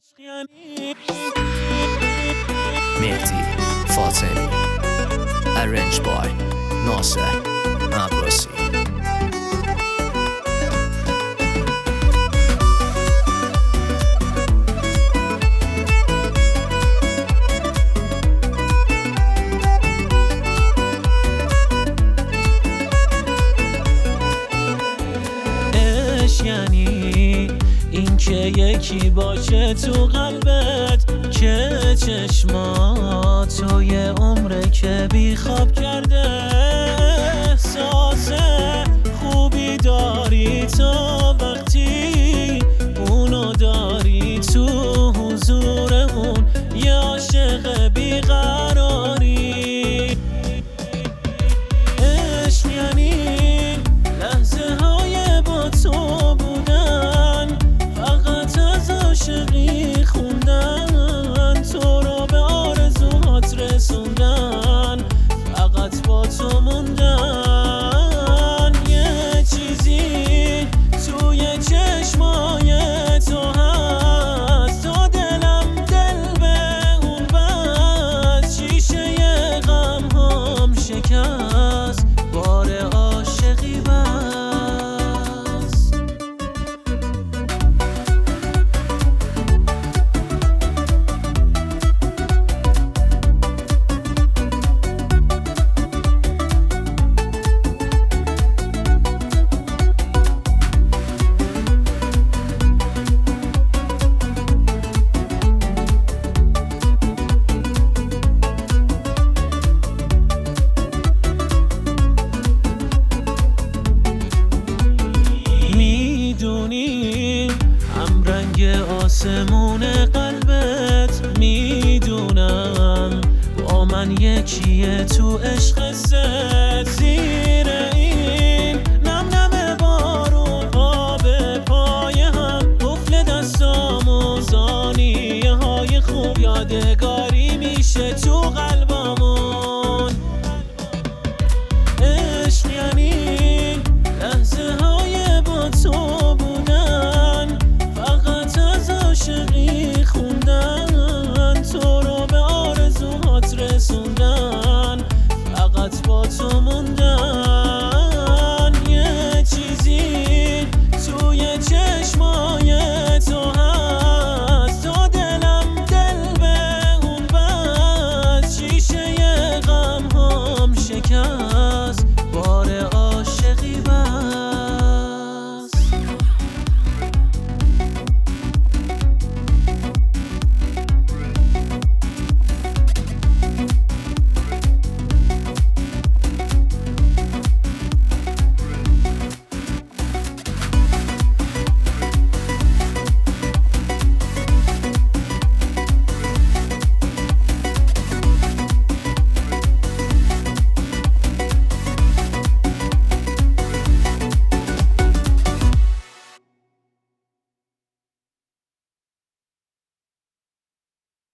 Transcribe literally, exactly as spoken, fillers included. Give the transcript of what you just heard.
مهدی فاطمی Arranged by ناصر عباسی. عشق یعنی این که یکی باشه تو قلبت، که چشمات تو یه عمره که بی خواب کرده. احساس خوبی داری تو وقتی اونو داری تو حضور اون یه عاشق بیقراری. عشق یعنی لحظه های با تو بودن، فقط از عاشقی خوندن، تو رو به آرزوهات رسوندن، فقط با تو موندن. یه چیزی توی چشمای تو هست، تو دلم دل به اون بست، شیشه غم هم شکست، بار عاشقی بس. میدونی هم رنگ آسمون قلبت، میدونم با من یکیه تو عشق زد. زیر